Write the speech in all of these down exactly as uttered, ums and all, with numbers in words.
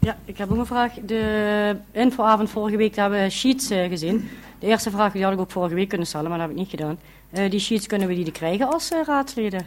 Ja, ik heb ook een vraag. De infoavond vorige week hebben we sheets uh, gezien. De eerste vraag die had ik ook vorige week kunnen stellen, maar dat heb ik niet gedaan. Uh, die sheets, kunnen we die krijgen als uh, raadsleden?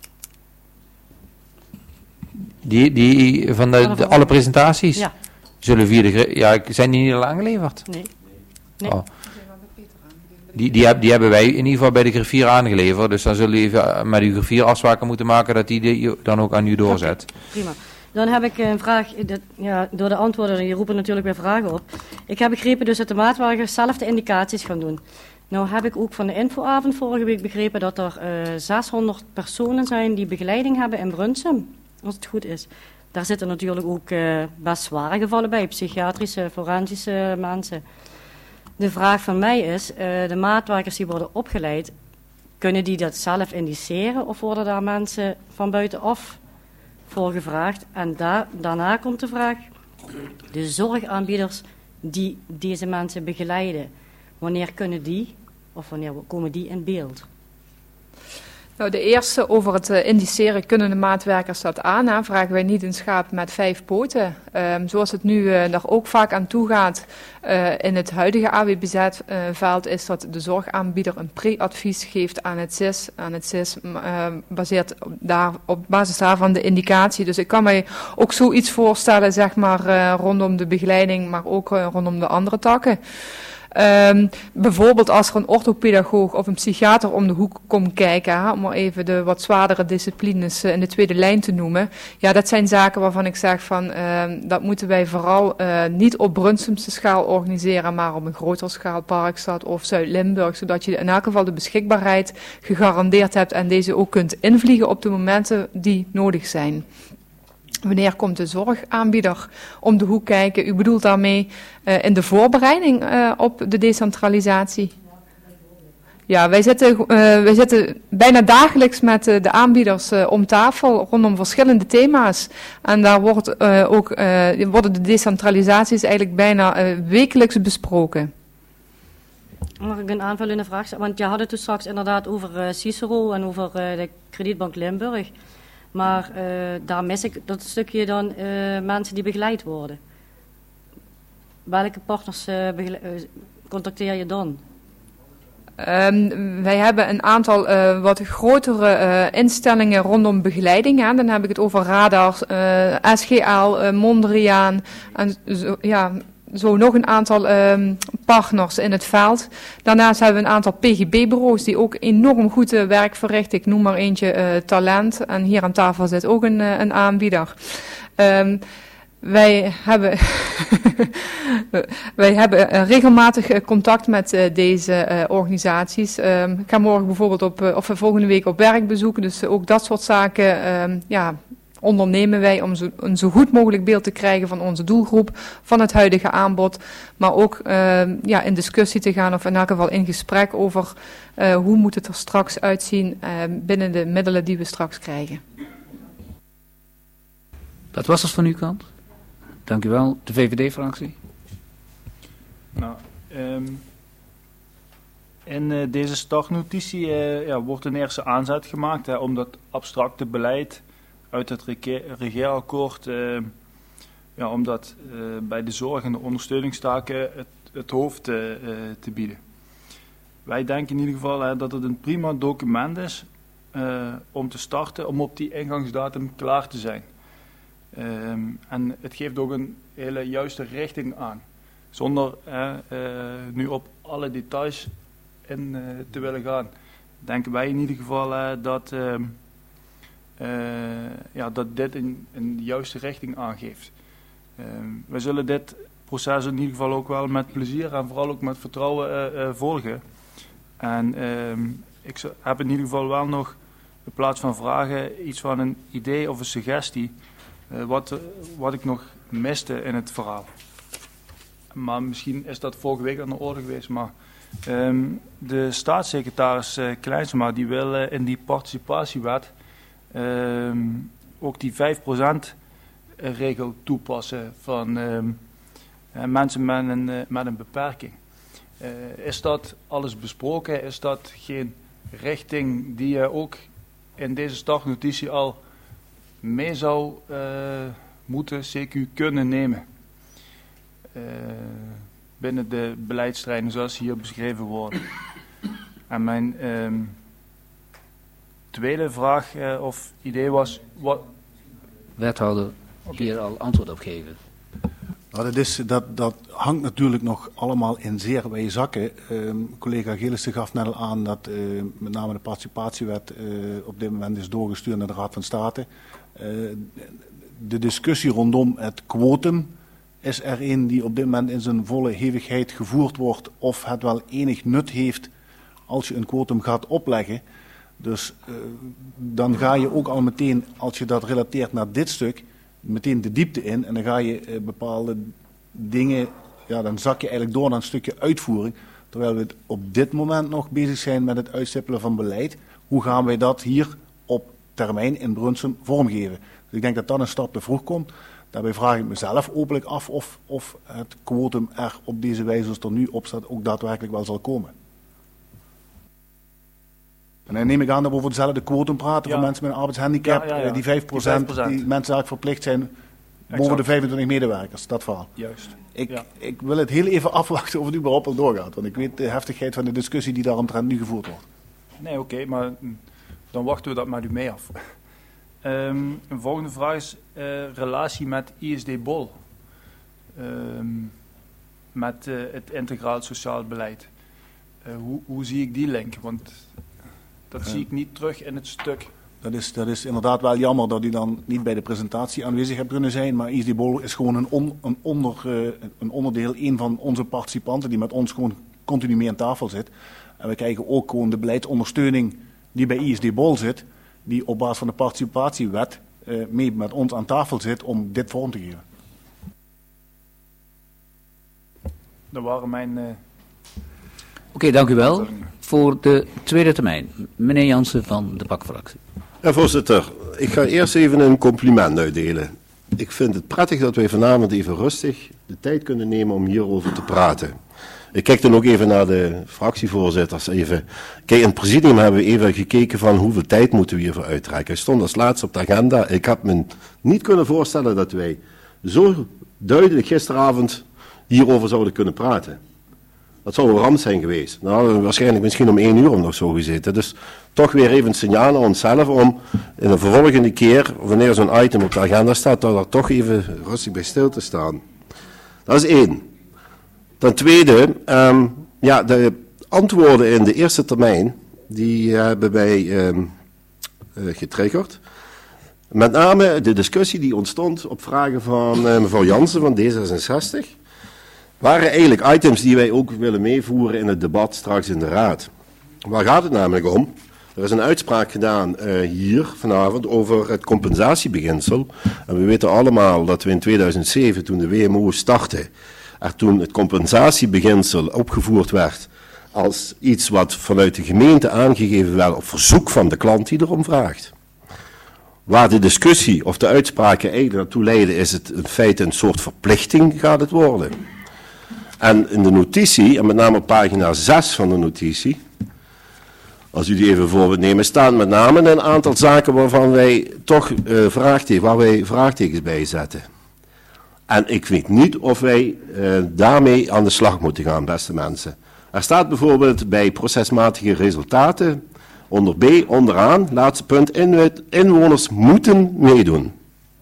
Die, die van de, de, alle presentaties? Ja. Zullen via de, ja, zijn die niet al aangeleverd? Nee. nee. Oh. Die, die, heb, die hebben wij in ieder geval bij de griffier aangeleverd. Dus dan zullen we even met uw griffier afspraken moeten maken dat die, die dan ook aan u doorzet. Okay, prima. Dan heb ik een vraag. Dat, ja, door de antwoorden, die roepen natuurlijk weer vragen op. Ik heb begrepen dus dat de maatwerkers zelf de indicaties gaan doen. Nou heb ik ook van de infoavond vorige week begrepen dat er uh, zeshonderd personen zijn die begeleiding hebben in Brunsum. Als het goed is. Daar zitten natuurlijk ook uh, best zware gevallen bij. Psychiatrische, forensische mensen. De vraag van mij is, uh, de maatwerkers die worden opgeleid, kunnen die dat zelf indiceren of worden daar mensen van buitenaf voor gevraagd? En da- daarna komt de vraag, de zorgaanbieders die deze mensen begeleiden, wanneer kunnen die of wanneer komen die in beeld? Nou, de eerste over het uh, indiceren, kunnen de maatwerkers dat aan? Hè? Vragen wij niet een schaap met vijf poten. Um, zoals het nu uh, nog ook vaak aan toe gaat uh, in het huidige A W B Z-veld, uh, is dat de zorgaanbieder een pre-advies geeft aan het S I S. Aan het S I S uh, baseert op, daar, op basis daarvan de indicatie. Dus ik kan mij ook zoiets voorstellen, zeg maar, uh, rondom de begeleiding, maar ook uh, rondom de andere takken. Um, bijvoorbeeld als er een orthopedagoog of een psychiater om de hoek komt kijken, hè, om maar even de wat zwaardere disciplines uh, in de tweede lijn te noemen. Ja, dat zijn zaken waarvan ik zeg van, uh, dat moeten wij vooral uh, niet op Brunsumse schaal organiseren, maar op een grotere schaal, Parkstad of Zuid-Limburg, zodat je in elk geval de beschikbaarheid gegarandeerd hebt en deze ook kunt invliegen op de momenten die nodig zijn. Wanneer komt de zorgaanbieder om de hoek kijken? U bedoelt daarmee uh, in de voorbereiding uh, op de decentralisatie? Ja, wij zitten, uh, wij zitten bijna dagelijks met uh, de aanbieders uh, om tafel rondom verschillende thema's. En daar wordt, uh, ook, uh, worden de decentralisaties eigenlijk bijna uh, wekelijks besproken. Mag ik een aanvullende vraag stellen? Want je had het toen straks inderdaad over uh, Cicero en over uh, de Kredietbank Limburg. Maar uh, daar mis ik dat stukje dan uh, mensen die begeleid worden. Welke partners uh, begele- uh, contacteer je dan? Um, wij hebben een aantal uh, wat grotere uh, instellingen rondom begeleiding. Hè. Dan heb ik het over Radar, uh, S G L, uh, Mondriaan en zo, ja, zo nog een aantal um, partners in het veld. Daarnaast hebben we een aantal P G B-bureaus die ook enorm goed uh, werk verrichten. Ik noem maar eentje uh, Talent en hier aan tafel zit ook een, uh, een aanbieder. Um, Wij hebben, wij hebben uh, regelmatig uh, contact met uh, deze uh, organisaties. Um, ik ga morgen bijvoorbeeld op, uh, of volgende week op werkbezoek. Dus uh, ook dat soort zaken um, ja, ondernemen wij om zo, een zo goed mogelijk beeld te krijgen van onze doelgroep, van het huidige aanbod. Maar ook uh, ja, in discussie te gaan of in elk geval in gesprek over uh, hoe moet het er straks uitzien uh, binnen de middelen die we straks krijgen. Dat was het van uw kant. Dank u wel. De V V D-fractie. Nou, um, in uh, deze startnotitie uh, ja, wordt een eerste aanzet gemaakt hè, om dat abstracte beleid uit het rege- regeerakkoord, uh, ja, om dat uh, bij de zorg en de ondersteuningstaken het, het hoofd uh, uh, te bieden. Wij denken in ieder geval hè, dat het een prima document is uh, om te starten, om op die ingangsdatum klaar te zijn. Um, en het geeft ook een hele juiste richting aan. Zonder uh, uh, nu op alle details in uh, te willen gaan. Denken wij in ieder geval uh, dat, uh, uh, ja, dat dit een, een juiste richting aangeeft. Uh, we zullen dit proces in ieder geval ook wel met plezier en vooral ook met vertrouwen uh, uh, volgen. En uh, ik heb in ieder geval wel nog in plaats van vragen iets van een idee of een suggestie. Uh, wat, wat ik nog miste in het verhaal. Maar misschien is dat vorige week aan de orde geweest. Maar um, de staatssecretaris uh, Kleinsma die wil uh, in die participatiewet um, ook die vijf procent regel toepassen van um, uh, mensen met een, uh, met een beperking. Uh, is dat alles besproken? Is dat geen richting die je ook in deze startnotitie al mee zou uh, moeten, C Q kunnen nemen. Uh, binnen de beleidsterreinen zoals hier beschreven worden. En mijn uh, tweede vraag uh, of idee was... Wat... Wethouder, Okay. hier al antwoord op geven. Nou, dat, is, dat, dat hangt natuurlijk nog allemaal in zeer wijze zakken. Uh, collega Gillissen gaf net al aan dat uh, met name de participatiewet uh, op dit moment is doorgestuurd naar de Raad van State. Uh, de discussie rondom het quotum is er een die op dit moment in zijn volle hevigheid gevoerd wordt of het wel enig nut heeft als je een quotum gaat opleggen. Dus uh, dan ga je ook al meteen, als je dat relateert naar dit stuk, meteen de diepte in en dan ga je uh, bepaalde dingen, ja, dan zak je eigenlijk door naar een stukje uitvoering. Terwijl we op dit moment nog bezig zijn met het uitstippelen van beleid. Hoe gaan wij dat hier op termijn in Brunsum vormgeven? Dus ik denk dat dat een stap te vroeg komt. Daarbij vraag ik mezelf openlijk af of, of het quotum er op deze wijze zoals het er nu op staat ook daadwerkelijk wel zal komen. En dan neem ik aan dat we over hetzelfde quotum praten Ja. voor mensen met een arbeidshandicap. Ja, ja, ja. Die vijf procent Die vijf procent. die mensen eigenlijk verplicht zijn boven Exact. de vijfentwintig medewerkers. Dat verhaal. Juist. Ik, Ja. ik wil het heel even afwachten of het überhaupt al doorgaat. Want ik weet de heftigheid van de discussie die daaromtrent nu gevoerd wordt. Nee, oké, okay, maar mm, dan wachten we dat met u mee af. Um, een volgende vraag is uh, relatie met I S D Bol. Um, met uh, het integraal sociaal beleid. Uh, hoe, hoe zie ik die link? Want dat Ja. zie ik niet terug in het stuk. Dat is, dat is inderdaad wel jammer dat u dan niet bij de presentatie aanwezig hebt kunnen zijn. Maar I S D Bol is gewoon een, on, een, onder, uh, een onderdeel, een van onze participanten die met ons gewoon continu mee aan tafel zit. En we krijgen ook gewoon de beleidsondersteuning die bij I S D Bol zit, die op basis van de participatiewet uh, mee met ons aan tafel zit om dit vorm te geven. Dat waren mijn... Uh, Oké, okay, dank u wel. Voor de tweede termijn, meneer Jansen van de Pakfractie. Ja, voorzitter, ik ga eerst even een compliment uitdelen. Ik vind het prettig dat wij vanavond even rustig de tijd kunnen nemen om hierover te praten. Ik kijk dan ook even naar de fractievoorzitters. Even. Kijk, in het presidium hebben we even gekeken van hoeveel tijd moeten we hiervoor uittrekken. Hij stond als laatste op de agenda. Ik had me niet kunnen voorstellen dat wij zo duidelijk gisteravond hierover zouden kunnen praten. Dat zou een ramp zijn geweest. Nou, hadden we waarschijnlijk misschien om één uur om nog zo gezeten. Dus toch weer even een signaal aan onszelf om in een volgende keer, wanneer zo'n item op de agenda staat, dat er toch even rustig bij stil te staan. Dat is één. Ten tweede, um, ja, de antwoorden in de eerste termijn, die hebben wij um, uh, getriggerd. Met name de discussie die ontstond op vragen van uh, mevrouw Jansen van D zesenzestig. Waren eigenlijk items die wij ook willen meevoeren in het debat straks in de Raad. Waar gaat het namelijk om? Er is een uitspraak gedaan uh, hier vanavond over het compensatiebeginsel. En we weten allemaal dat we in tweeduizend zeven, toen de W M O startte, er toen het compensatiebeginsel opgevoerd werd als iets wat vanuit de gemeente aangegeven werd op verzoek van de klant die erom vraagt. Waar de discussie of de uitspraken eigenlijk naartoe leiden, is het in feite een soort verplichting gaat het worden. En in de notitie, en met name op pagina zes van de notitie, als u die even voor wilt nemen, staan met name een aantal zaken waarvan wij toch uh, vraagtekens, waar wij vraagtekens bij zetten. En ik weet niet of wij uh, daarmee aan de slag moeten gaan, beste mensen. Er staat bijvoorbeeld bij procesmatige resultaten, onder B, onderaan, laatste punt, inwoners moeten meedoen.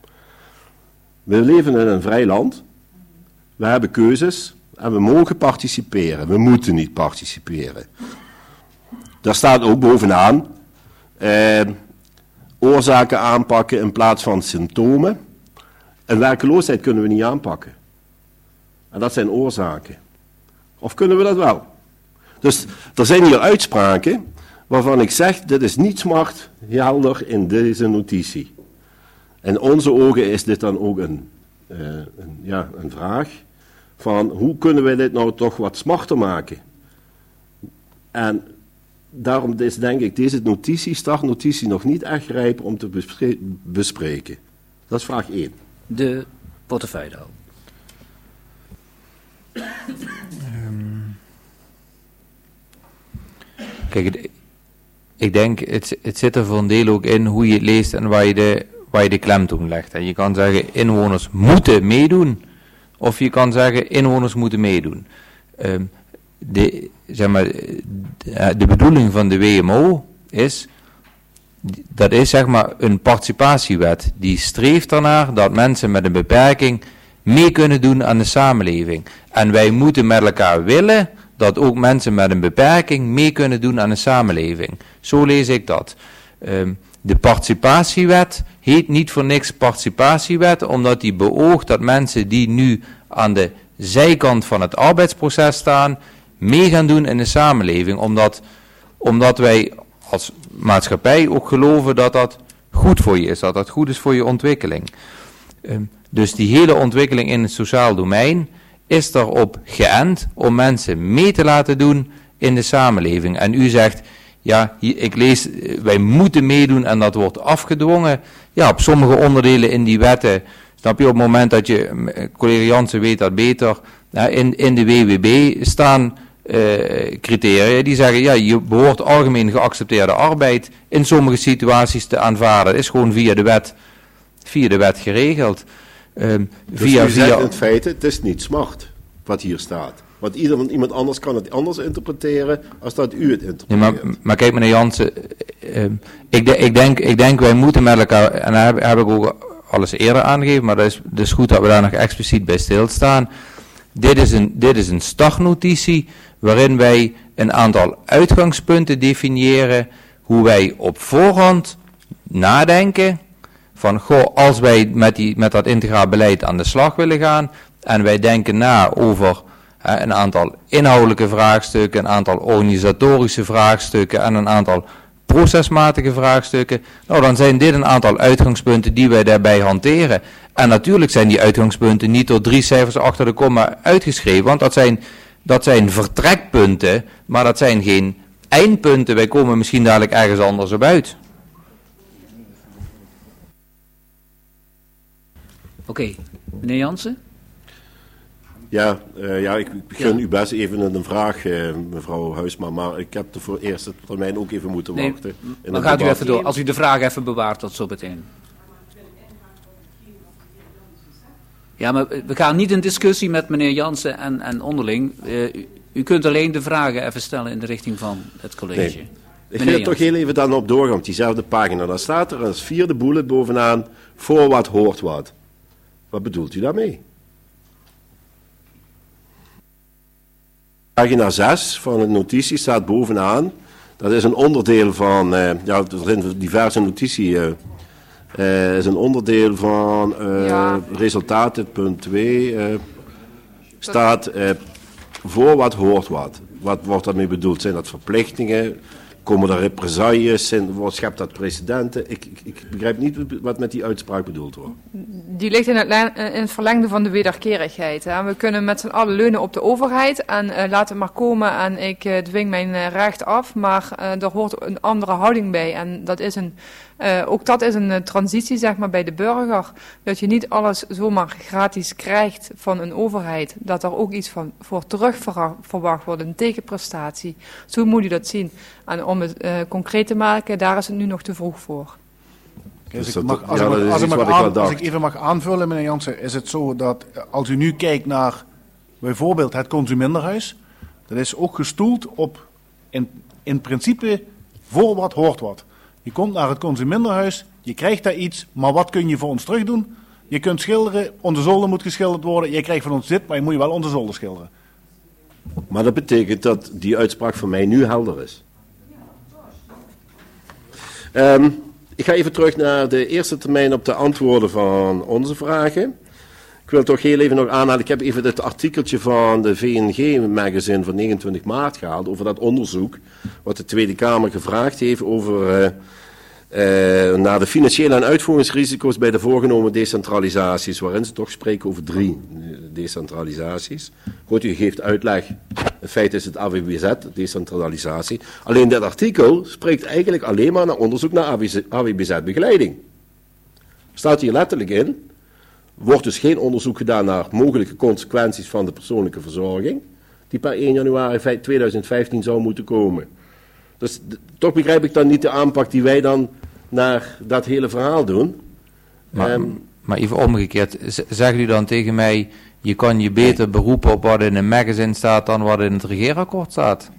We leven in een vrij land, we hebben keuzes en we mogen participeren, we moeten niet participeren. Daar staat ook bovenaan, eh, oorzaken aanpakken in plaats van symptomen. En werkeloosheid kunnen we niet aanpakken. En dat zijn oorzaken. Of kunnen we dat wel? Dus er zijn hier uitspraken waarvan ik zeg, dit is niet smart helder in deze notitie. In onze ogen is dit dan ook een, uh, een, ja, een vraag van hoe kunnen we dit nou toch wat smarter maken? En daarom is denk ik deze notitie, startnotitie, nog niet echt rijp om te bespre- bespreken. Dat is vraag één. De portefeuille. Um, kijk, het, ik denk, het, het zit er voor een deel ook in hoe je het leest en waar je de, waar je de klemtoon legt. En je kan zeggen, inwoners moeten meedoen, of je kan zeggen, inwoners moeten meedoen. Um, de, zeg maar, de, de bedoeling van de W M O is, dat is zeg maar een participatiewet, die streeft ernaar dat mensen met een beperking mee kunnen doen aan de samenleving. En wij moeten met elkaar willen dat ook mensen met een beperking mee kunnen doen aan de samenleving. Zo lees ik dat. Um, de participatiewet heet niet voor niks participatiewet, omdat die beoogt dat mensen die nu aan de zijkant van het arbeidsproces staan, mee gaan doen in de samenleving. Omdat, omdat wij als maatschappij ook geloven dat dat goed voor je is, dat dat goed is voor je ontwikkeling. Um, dus die hele ontwikkeling in het sociaal domein is erop geënt om mensen mee te laten doen in de samenleving. En u zegt, ja, hier, ik lees, wij moeten meedoen en dat wordt afgedwongen. Ja, op sommige onderdelen in die wetten, snap je, op het moment dat je, collega Jansen weet dat beter, in, in de W W B staan uh, criteria die zeggen, ja, je behoort algemeen geaccepteerde arbeid in sommige situaties te aanvaarden. Dat is gewoon via de wet, via de wet geregeld. Um, dus via, u zegt via, in het feit, het is niet smart wat hier staat. Want ieder, iemand anders kan het anders interpreteren als dat u het interpreteert. Nee, maar, maar kijk meneer Jansen, uh, ik, de, ik, denk, ik denk wij moeten met elkaar, en daar heb, heb ik ook alles eerder aangegeven, maar dat is dus goed dat we daar nog expliciet bij stilstaan. Dit is een, dit is een startnotitie waarin wij een aantal uitgangspunten definiëren, hoe wij op voorhand nadenken van, goh, als wij met, die, met dat integraal beleid aan de slag willen gaan en wij denken na over hè, een aantal inhoudelijke vraagstukken, een aantal organisatorische vraagstukken en een aantal procesmatige vraagstukken, nou dan zijn dit een aantal uitgangspunten die wij daarbij hanteren. En natuurlijk zijn die uitgangspunten niet door drie cijfers achter de komma uitgeschreven, want dat zijn, dat zijn vertrekpunten, maar dat zijn geen eindpunten. Wij komen misschien dadelijk ergens anders op uit. Oké, okay. Meneer Jansen? Ja, uh, ja ik begin ja. u best even een vraag, uh, mevrouw Huisma, maar ik heb er voor eerste termijn ook even moeten nee, wachten. Dan gaat u even door, als u de vraag even bewaart tot zo meteen. Ja, maar we gaan niet in discussie met meneer Jansen en, en onderling. Uh, u, u kunt alleen de vragen even stellen in de richting van het college. Nee. Ik ga er toch heel even dan op doorgaan, op diezelfde pagina. Dan staat er als vierde bullet bovenaan, voor wat hoort wat. Wat bedoelt u daarmee? Pagina zes van de notitie staat bovenaan. Dat is een onderdeel van, uh, ja, er zijn diverse notities. Uh, uh, is een onderdeel van uh, ja. resultaten, punt twee. Uh, staat uh, voor wat hoort wat. Wat wordt daarmee bedoeld? Zijn dat verplichtingen? Komen er represailles? Zijn, wat schept dat precedenten? Ik, ik, ik begrijp niet wat met die uitspraak bedoeld wordt. Die ligt in het, in het verlengde van de wederkerigheid. Hè. We kunnen met z'n allen leunen op de overheid en uh, laat het maar komen en ik uh, dwing mijn uh, recht af, maar uh, er hoort een andere houding bij. En dat is een, uh, ook dat is een uh, transitie zeg maar, bij de burger. Dat je niet alles zomaar gratis krijgt van een overheid. Dat er ook iets van voor terug verwacht wordt, een tegenprestatie. Zo moet je dat zien. En om het uh, concreet te maken, daar is het nu nog te vroeg voor. Okay, dus ik mag, als, ja, ik, mag, als, ik mag aan, als ik even mag aanvullen, meneer Jansen, is het zo dat als u nu kijkt naar bijvoorbeeld het consumentenhuis, dat is ook gestoeld op in, in principe voor wat hoort wat. Je komt naar het consumentenhuis, je krijgt daar iets, maar wat kun je voor ons terug doen? Je kunt schilderen, onze zolder moet geschilderd worden, je krijgt van ons dit, maar je moet je wel onze zolder schilderen. Maar dat betekent dat die uitspraak voor mij nu helder is. Um, ik ga even terug naar de eerste termijn op de antwoorden van onze vragen. Ik wil toch heel even nog aanhalen. Ik heb even het artikeltje van de V N G-magazine van negenentwintig maart gehaald over dat onderzoek wat de Tweede Kamer gevraagd heeft over uh, uh, naar de financiële en uitvoeringsrisico's bij de voorgenomen decentralisaties, waarin ze toch spreken over drie decentralisaties. Goed, u geeft uitleg. In feite is het A W B Z, decentralisatie. Alleen dit artikel spreekt eigenlijk alleen maar naar onderzoek naar A W B Z-begeleiding. Staat hier letterlijk in. Wordt dus geen onderzoek gedaan naar mogelijke consequenties van de persoonlijke verzorging, die per één januari tweeduizend vijftien zou moeten komen. Dus d- toch begrijp ik dan niet de aanpak die wij dan naar dat hele verhaal doen. Maar, Um, maar even omgekeerd, z- zegt u dan tegen mij, je kan je beter nee. beroepen op wat in een magazine staat dan wat in het regeerakkoord staat?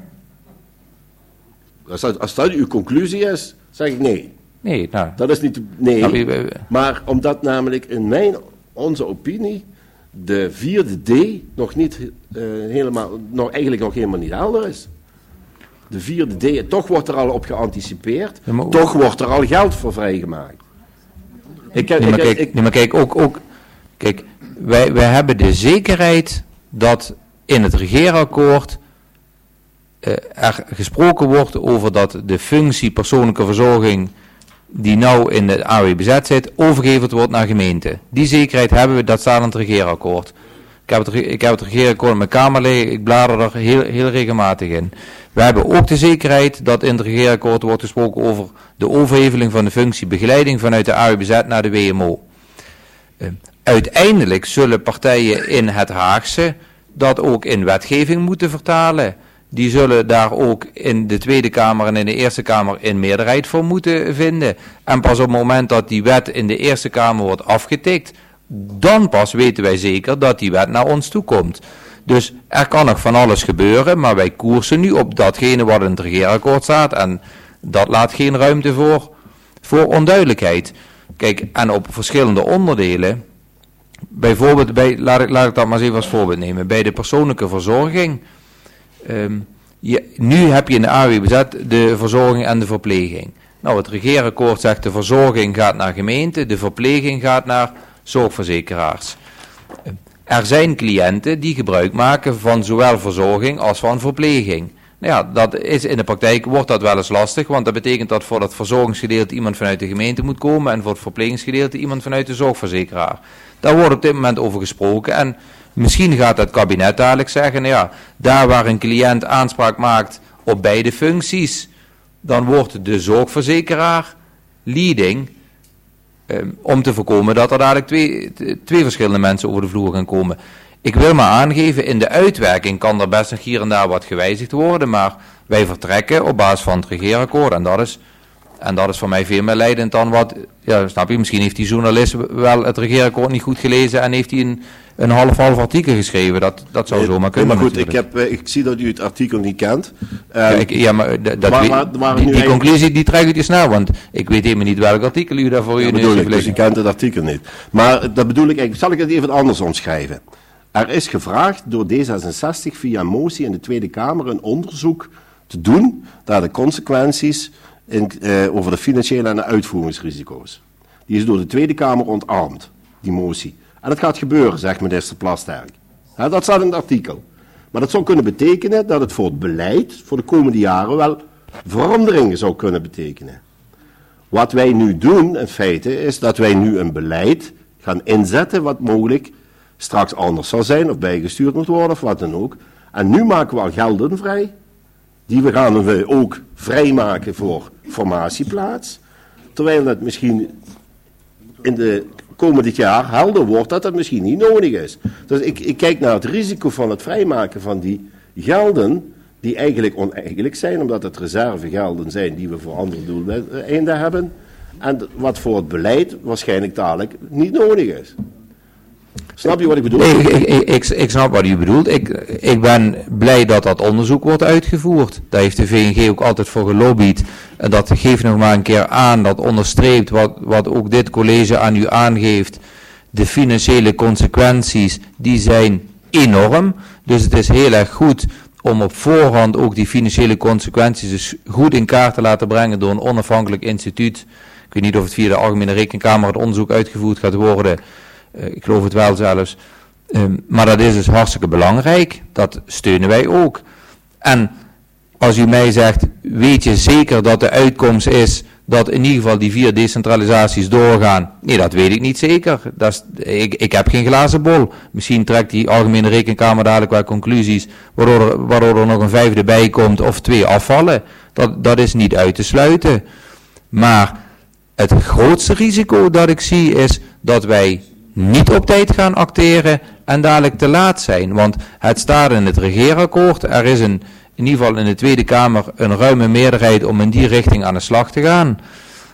Als dat, als dat uw conclusie is, zeg ik nee. Nee, nou. Dat is niet, nee. Nou, we, maar omdat namelijk in mijn, onze opinie, de vierde D nog niet uh, helemaal, nog, eigenlijk nog helemaal niet helder is. De vierde D, toch wordt er al op geanticipeerd, ja, toch wordt er al geld voor vrijgemaakt. Ik, nee, maar ik, kijk, ik, nee, maar kijk, ook, ook kijk, wij, wij hebben de zekerheid dat in het regeerakkoord uh, er gesproken wordt over dat de functie persoonlijke verzorging die nou in de A W B Z zit, overgeheveld wordt naar gemeenten. Die zekerheid hebben we, dat staat in het regeerakkoord. Ik heb het, ik heb het regeerakkoord in mijn kamer liggen, ik blader er heel, heel regelmatig in. We hebben ook de zekerheid dat in het regeerakkoord wordt gesproken over de overheveling van de functie begeleiding vanuit de A W B Z naar de W M O. Uh, uiteindelijk zullen partijen in het Haagse dat ook in wetgeving moeten vertalen. Die zullen daar ook in de Tweede Kamer en in de Eerste Kamer in meerderheid voor moeten vinden. En pas op het moment dat die wet in de Eerste Kamer wordt afgetikt, dan pas weten wij zeker dat die wet naar ons toe komt. Dus er kan nog van alles gebeuren, maar wij koersen nu op datgene wat in het regeerakkoord staat. En dat laat geen ruimte voor, voor onduidelijkheid. Kijk, en op verschillende onderdelen, bijvoorbeeld, bij, laat, ik, laat ik dat maar eens even als voorbeeld nemen, bij de persoonlijke verzorging. Um, je, nu heb je in de A W B Z de verzorging en de verpleging. Nou, het regeerakkoord zegt de verzorging gaat naar gemeente, de verpleging gaat naar zorgverzekeraars. Um, er zijn cliënten die gebruik maken van zowel verzorging als van verpleging. Nou ja, dat is in de praktijk wordt dat wel eens lastig, want dat betekent dat voor dat verzorgingsgedeelte iemand vanuit de gemeente moet komen en voor het verplegingsgedeelte iemand vanuit de zorgverzekeraar. Daar wordt op dit moment over gesproken en misschien gaat het kabinet dadelijk zeggen, nou ja, daar waar een cliënt aanspraak maakt op beide functies, dan wordt de zorgverzekeraar leading, um, om te voorkomen dat er dadelijk twee, twee verschillende mensen over de vloer gaan komen. Ik wil maar aangeven, in de uitwerking kan er best nog hier en daar wat gewijzigd worden, maar wij vertrekken op basis van het regeerakkoord en dat is, en dat is voor mij veel meer leidend dan wat, ja, snap je, misschien heeft die journalist wel het regeerakkoord niet goed gelezen en heeft hij een een half-half artikel geschreven. Dat, dat zou nee, zomaar kunnen. Maar goed, ik, heb, ik zie dat u het artikel niet kent. Uh, ja, ik, ja, maar dat, waar, waar, waar die, die eigenlijk... conclusie die trek ik te snel, want ik weet helemaal niet welk artikel u daarvoor... Ja, u bedoel ik, dus u kent het artikel niet. Maar dat bedoel ik eigenlijk, zal ik het even anders omschrijven. Er is gevraagd door D zesenzestig via een motie in de Tweede Kamer een onderzoek te doen naar de consequenties in, uh, over de financiële en de uitvoeringsrisico's. Die is door de Tweede Kamer ontarmd, die motie. En dat gaat gebeuren, zegt minister Plasterk. Ja, dat staat in het artikel. Maar dat zou kunnen betekenen dat het voor het beleid voor de komende jaren wel veranderingen zou kunnen betekenen. Wat wij nu doen, in feite, is dat wij nu een beleid gaan inzetten wat mogelijk straks anders zal zijn of bijgestuurd moet worden of wat dan ook. En nu maken we al gelden vrij. Die we gaan we ook vrijmaken voor formatieplaats. Terwijl het misschien in de komende jaar helder wordt dat dat misschien niet nodig is. Dus ik, ik kijk naar het risico van het vrijmaken van die gelden, die eigenlijk oneigenlijk zijn, omdat het reservegelden zijn die we voor andere doeleinden hebben, en wat voor het beleid waarschijnlijk dadelijk niet nodig is. Snap je wat ik bedoel? Ik, ik, ik, ik, ik snap wat u bedoelt. Ik, ik ben blij dat dat onderzoek wordt uitgevoerd. Daar heeft de V N G ook altijd voor gelobbyd. En dat geeft nog maar een keer aan, dat onderstreept wat, wat ook dit college aan u aangeeft. De financiële consequenties, die zijn enorm. Dus het is heel erg goed om op voorhand ook die financiële consequenties dus goed in kaart te laten brengen door een onafhankelijk instituut. Ik weet niet of het via de Algemene Rekenkamer het onderzoek uitgevoerd gaat worden. Uh, ik geloof het wel zelfs. Um, maar dat is dus hartstikke belangrijk. Dat steunen wij ook. En als u mij zegt, weet je zeker dat de uitkomst is dat in ieder geval die vier decentralisaties doorgaan? Nee, dat weet ik niet zeker. Dat is, ik, ik heb geen glazen bol. Misschien trekt die Algemene Rekenkamer dadelijk wel conclusies waardoor er, waardoor er nog een vijfde bij komt of twee afvallen. Dat, dat is niet uit te sluiten. Maar het grootste risico dat ik zie is dat wij niet op tijd gaan acteren en dadelijk te laat zijn. Want het staat in het regeerakkoord. Er is een, in ieder geval in de Tweede Kamer een ruime meerderheid om in die richting aan de slag te gaan.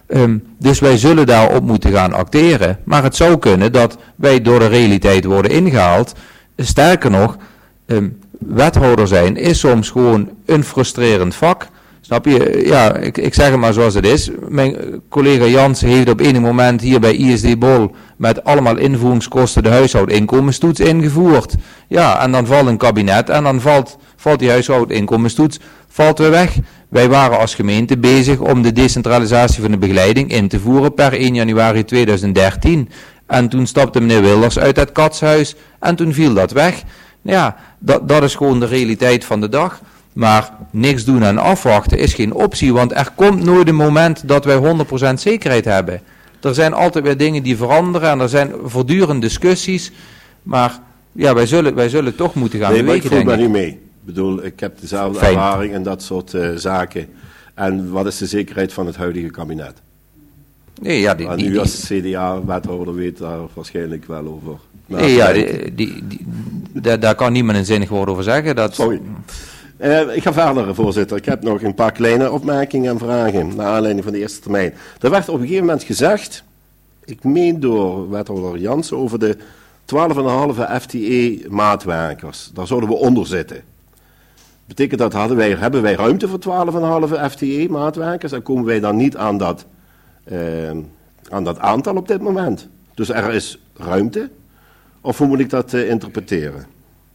Um, dus wij zullen daarop moeten gaan acteren. Maar het zou kunnen dat wij door de realiteit worden ingehaald. Sterker nog, um, wethouder zijn is soms gewoon een frustrerend vak. Snap je? Ja, ik, ik zeg het maar zoals het is. Mijn collega Jans heeft op enig moment hier bij I S D Bol met allemaal invoeringskosten de huishoudinkomenstoets ingevoerd. Ja, en dan valt een kabinet en dan valt, valt die huishoudinkomenstoets valt weer weg. Wij waren als gemeente bezig om de decentralisatie van de begeleiding in te voeren per één januari tweeduizend dertien. En toen stapte meneer Wilders uit het katshuis en toen viel dat weg. Ja, dat, dat is gewoon de realiteit van de dag. Maar niks doen en afwachten is geen optie, want er komt nooit een moment dat wij honderd procent zekerheid hebben. Er zijn altijd weer dingen die veranderen en er zijn voortdurend discussies. Maar ja, wij zullen, wij zullen toch moeten gaan nee, bewegen, maar ik voel denk ik. me niet mee. Ik bedoel, ik heb dezelfde Fijn. ervaring en dat soort uh, zaken. En wat is de zekerheid van het huidige kabinet? Nee, ja, die, En die, u die, als C D A-wethouder weet daar waarschijnlijk wel over. nee, ja, die, die, die, daar, daar kan niemand een zinnig woord over zeggen. Dat, Sorry. Uh, ik ga verder, voorzitter. Ik heb nog een paar kleine opmerkingen en vragen naar aanleiding van de eerste termijn. Er werd op een gegeven moment gezegd, ik meen door wethouder Jansen, over de twaalf komma vijf F T E-maatwerkers. Daar zouden we onder zitten. Betekent dat, hadden wij, hebben wij ruimte voor twaalf komma vijf F T E-maatwerkers en komen wij dan niet aan dat, uh, aan dat aantal op dit moment? Dus er is ruimte? Of hoe moet ik dat uh, interpreteren?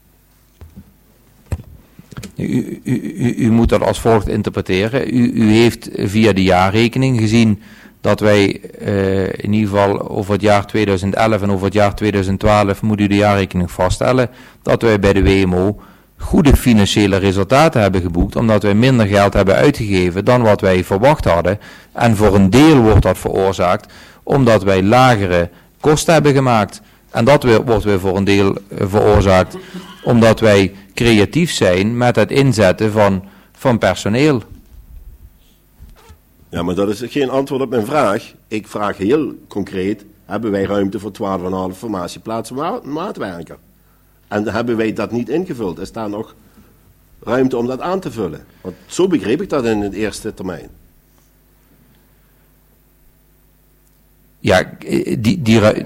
U, u, u, u moet dat als volgt interpreteren. U, u heeft via de jaarrekening gezien dat wij uh, in ieder geval over het jaar tweeduizend elf en over het jaar tweeduizend twaalf moet u de jaarrekening vaststellen dat wij bij de W M O goede financiële resultaten hebben geboekt, omdat wij minder geld hebben uitgegeven dan wat wij verwacht hadden. En voor een deel wordt dat veroorzaakt omdat wij lagere kosten hebben gemaakt. En dat wordt weer voor een deel veroorzaakt omdat wij creatief zijn met het inzetten van, van personeel. Ja, maar dat is geen antwoord op mijn vraag. Ik vraag heel concreet, hebben wij ruimte voor twaalf komma vijf formatieplaatsen ma- maatwerker? En hebben wij dat niet ingevuld? Is daar nog ruimte om dat aan te vullen? Want zo begreep ik dat in de eerste termijn. Ja, die... die ru-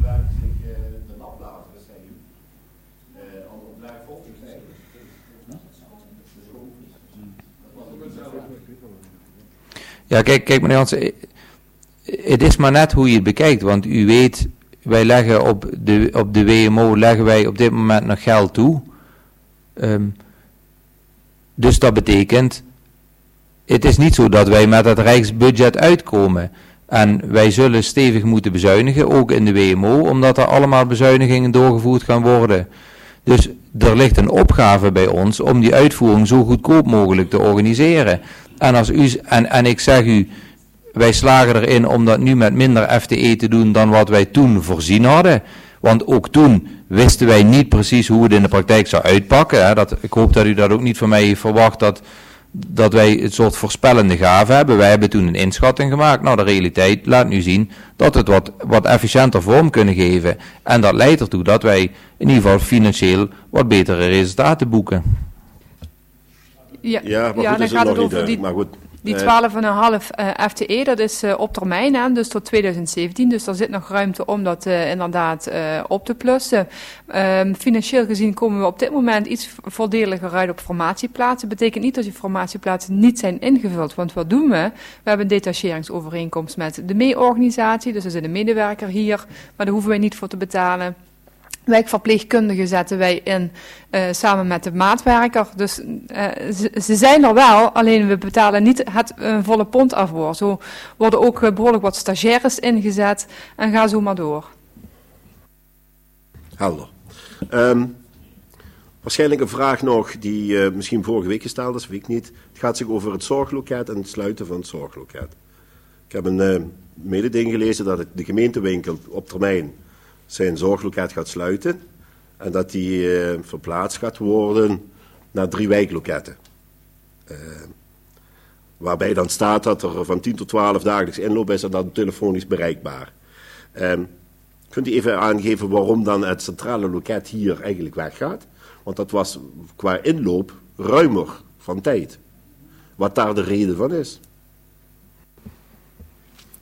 Ja, kijk, kijk meneer Jansen, het is maar net hoe je het bekijkt, want u weet, wij leggen op de, op de W M O, leggen wij op dit moment nog geld toe. Um, dus dat betekent, het is niet zo dat wij met het rijksbudget uitkomen. En wij zullen stevig moeten bezuinigen, ook in de W M O, omdat er allemaal bezuinigingen doorgevoerd gaan worden. Dus er ligt een opgave bij ons om die uitvoering zo goedkoop mogelijk te organiseren. En, als u, en, en ik zeg u, wij slagen erin om dat nu met minder F T E te doen dan wat wij toen voorzien hadden. Want ook toen wisten wij niet precies hoe het in de praktijk zou uitpakken. Hè. Dat, ik hoop dat u dat ook niet van mij heeft verwacht, dat, dat wij een soort voorspellende gave hebben. Wij hebben toen een inschatting gemaakt. Nou, de realiteit laat nu zien dat het wat, wat efficiënter vorm kunnen geven. En dat leidt ertoe dat wij in ieder geval financieel wat betere resultaten boeken. Ja, Ja, maar goed, ja, dan is het gaat nog het niet over die, duidelijk. Maar goed, die eh, twaalf komma vijf uh, F T E, dat is uh, op termijn, hè, dus tot tweeduizend zeventien. Dus er zit nog ruimte om dat uh, inderdaad uh, op te plussen. Um, financieel gezien komen we op dit moment iets voordeliger uit op formatieplaatsen. Betekent niet dat die formatieplaatsen niet zijn ingevuld. Want wat doen we? We hebben een detacheringsovereenkomst met de M E E-organisatie. Dus er zit een medewerker hier, maar daar hoeven wij niet voor te betalen. Wijkverpleegkundigen zetten wij in uh, samen met de maatwerker. Dus uh, ze, ze zijn er wel, alleen we betalen niet het uh, volle pond af voor. Zo worden ook uh, behoorlijk wat stagiaires ingezet en ga zo maar door. Helder. Um, waarschijnlijk een vraag nog die uh, misschien vorige week gesteld is, weet ik niet. Het gaat zich over het zorgloket en het sluiten van het zorgloket. Ik heb een uh, mededeling gelezen dat de gemeentewinkel op termijn zijn zorgloket gaat sluiten en dat die uh, verplaatst gaat worden naar drie wijkloketten. Uh, waarbij dan staat dat er van tien tot twaalf dagelijks inloop is en dan telefonisch bereikbaar. Um, kunt u even aangeven waarom dan het centrale loket hier eigenlijk weggaat? Want dat was qua inloop ruimer van tijd. Wat daar de reden van is?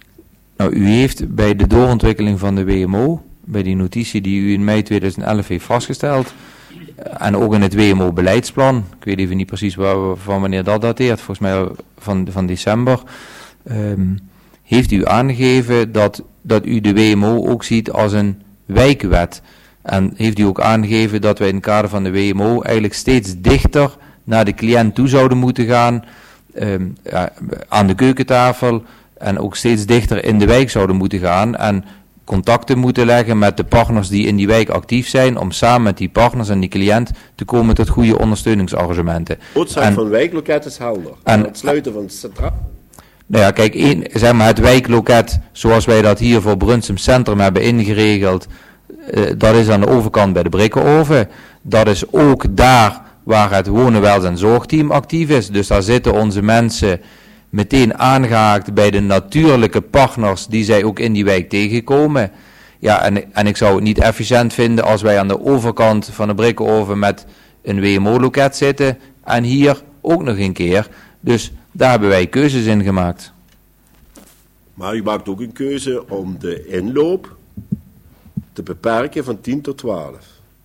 Nou, u heeft bij de doorontwikkeling van de W M O, bij die notitie die u in mei tweeduizend elf heeft vastgesteld, en ook in het W M O-beleidsplan, ik weet even niet precies waar, van wanneer dat dateert, volgens mij van, van december, um, heeft u aangegeven dat, dat u de W M O ook ziet als een wijkwet. En heeft u ook aangegeven dat wij in het kader van de W M O eigenlijk steeds dichter naar de cliënt toe zouden moeten gaan, um, ja, aan de keukentafel, en ook steeds dichter in de wijk zouden moeten gaan en contacten moeten leggen met de partners die in die wijk actief zijn, om samen met die partners en die cliënt te komen tot goede ondersteuningsarrangementen. De oorzaak van wijkloket is helder. En het sluiten van het centraal. Nou ja, kijk, één, zeg maar het wijkloket, zoals wij dat hier voor Brunsum Centrum hebben ingeregeld, uh, dat is aan de overkant bij de Brikkenoven. Dat is ook daar waar het wonen, welzijn en zorgteam actief is. Dus daar zitten onze mensen meteen aangehaakt bij de natuurlijke partners die zij ook in die wijk tegenkomen. Ja, en, en ik zou het niet efficiënt vinden als wij aan de overkant van de Brikkenoven met een W M O-loket zitten en hier ook nog een keer. Dus daar hebben wij keuzes in gemaakt. Maar u maakt ook een keuze om de inloop te beperken van tien tot twaalf.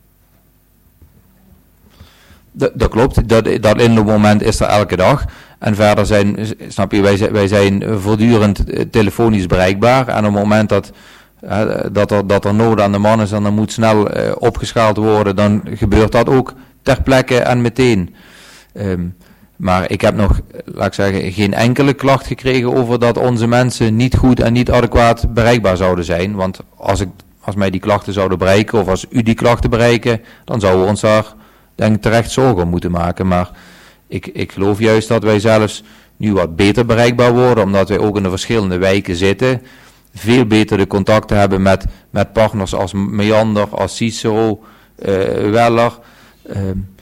Dat, dat klopt, dat, dat inloopmoment is er elke dag. En verder zijn, snap je, wij zijn, wij zijn voortdurend telefonisch bereikbaar. En op het moment dat, uh, dat, er, dat er nood aan de man is en er moet snel uh, opgeschaald worden, dan gebeurt dat ook ter plekke en meteen. Um, maar ik heb nog, laat ik zeggen, geen enkele klacht gekregen over dat onze mensen niet goed en niet adequaat bereikbaar zouden zijn. Want als, ik, als mij die klachten zouden bereiken, of als u die klachten bereiken, dan zouden we ons daar, denk ik, terecht zorgen om moeten maken. Maar ik, ik geloof juist dat wij zelfs nu wat beter bereikbaar worden, omdat wij ook in de verschillende wijken zitten. Veel beter de contacten hebben met, met partners als Meander, als Cicero, uh, Weller. Uh,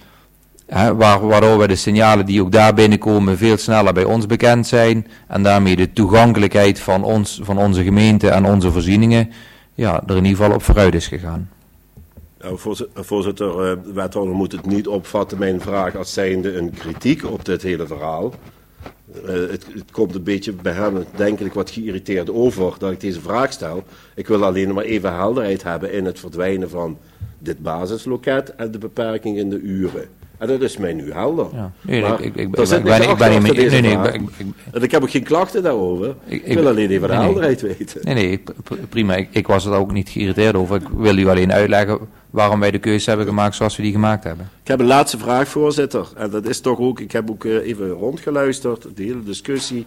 He, waardoor we de signalen die ook daar binnenkomen veel sneller bij ons bekend zijn. En daarmee de toegankelijkheid van, ons, van onze gemeente en onze voorzieningen, ja, er in ieder geval op vooruit is gegaan. Nou, voorzitter, uh, wethouder moet het niet opvatten, mijn vraag, als zijnde een kritiek op dit hele verhaal. Uh, het, het komt een beetje bij hem, denk ik, wat geïrriteerd over dat ik deze vraag stel. Ik wil alleen maar even helderheid hebben in het verdwijnen van dit basisloket en de beperking in de uren. En dat is mij nu helder. Ja. Nee, nee, ik, ik, ik, ik, ben, ik ben niet meer... Nee, nee, ik, ik, ik, ik heb ook geen klachten daarover. Ik, ik wil alleen even de nee, helderheid nee. weten. Nee, nee, prima. Ik, ik was er ook niet geïrriteerd over. Ik wil u alleen uitleggen waarom wij de keuze hebben gemaakt zoals we die gemaakt hebben. Ik heb een laatste vraag, voorzitter. En dat is toch ook... Ik heb ook uh, even rondgeluisterd, de hele discussie.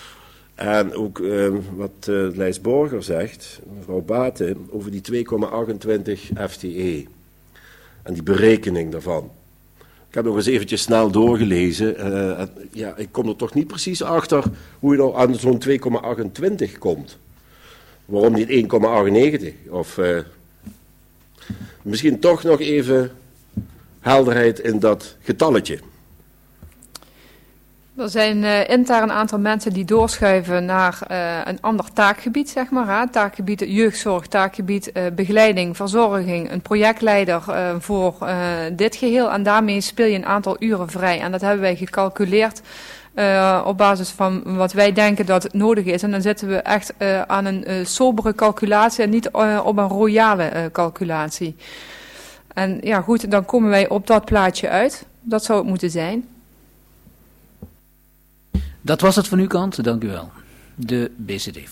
En ook uh, wat uh, Lijs Borger zegt, mevrouw Baten, over die twee komma achtentwintig F T E. En die berekening daarvan. Ik heb nog eens eventjes snel doorgelezen. Uh, en, ja, ik kom er toch niet precies achter hoe je nou aan zo'n twee komma achtentwintig komt. Waarom niet één komma achtennegentig? Of uh, misschien toch nog even helderheid in dat getalletje. Er zijn uh, intern een aantal mensen die doorschuiven naar uh, een ander taakgebied, zeg maar. Hè? Taakgebied jeugdzorg, taakgebied uh, begeleiding, verzorging, een projectleider uh, voor uh, dit geheel. En daarmee speel je een aantal uren vrij. En dat hebben wij gecalculeerd uh, op basis van wat wij denken dat het nodig is. En dan zitten we echt uh, aan een uh, sobere calculatie en niet uh, op een royale uh, calculatie. En ja goed, dan komen wij op dat plaatje uit. Dat zou het moeten zijn. Dat was het van uw kant, dank u wel. De B C D.